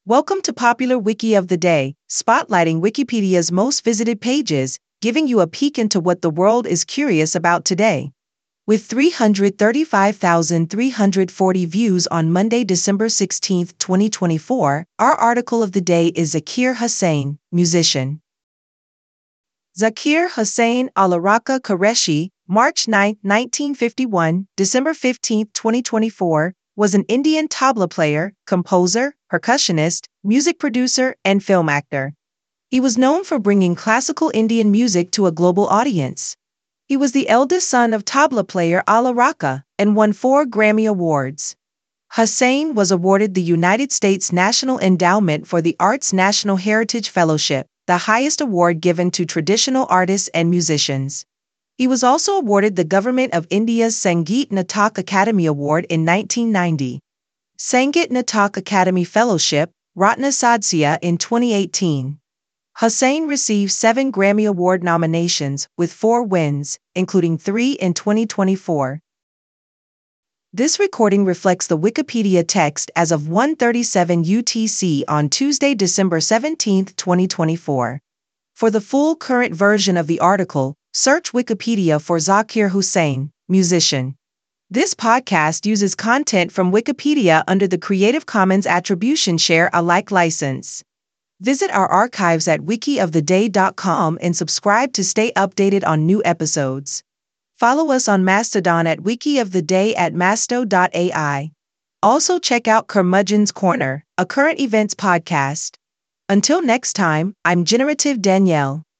Welcome to Popular Wiki of the Day, spotlighting Wikipedia's most visited pages, giving you a peek into what the world is curious about today. With 335,340 views on Monday, December 16, 2024, our article of the day is Zakir Hussain, musician. Zakir Hussain Al-Araka Qureshi, March 9, 1951, December 15, 2024, was an Indian tabla player, composer, percussionist, music producer, and film actor. He was known for bringing classical Indian music to a global audience. He was the eldest son of tabla player Al-Araka and won 4 Grammy Awards. Hussain was awarded the United States National Endowment for the Arts National Heritage Fellowship, the highest award given to traditional artists and musicians. He was also awarded the Government of India's Sangeet Natak Academy Award in 1990. Sangeet Natak Academy Fellowship, Ratna Sadhya in 2018. Hussain received 7 Grammy Award nominations, with 4 wins, including 3 in 2024. This recording reflects the Wikipedia text as of 1:37 UTC on Tuesday, December 17, 2024. For the full current version of the article, search Wikipedia for Zakir Hussain, musician. This podcast uses content from Wikipedia under the Creative Commons Attribution Share Alike license. Visit our archives at wikioftheday.com and subscribe to stay updated on new episodes. Follow us on Mastodon at wikioftheday at masto.ai. Also check out Curmudgeon's Corner, a current events podcast. Until next time, I'm Generative Danielle.